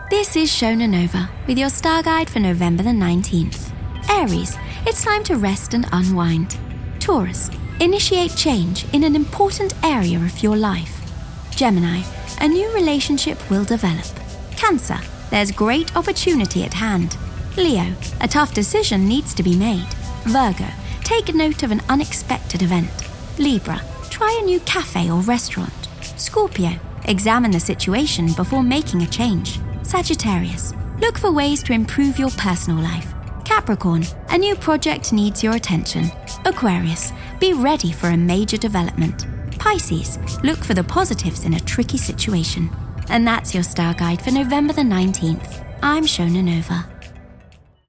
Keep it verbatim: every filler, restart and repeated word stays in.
This is Shona Nova with your star guide for November the nineteenth. Aries, it's time to rest and unwind. Taurus, initiate change in an important area of your life. Gemini, a new relationship will develop. Cancer, there's great opportunity at hand. Leo, a tough decision needs to be made. Virgo, take note of an unexpected event. Libra, try a new cafe or restaurant. Scorpio, examine the situation before making a change. Sagittarius, look for ways to improve your personal life. Capricorn, a new project needs your attention. Aquarius, be ready for a major development. Pisces, look for the positives in a tricky situation. And that's your star guide for November the nineteenth. I'm Shona Nova.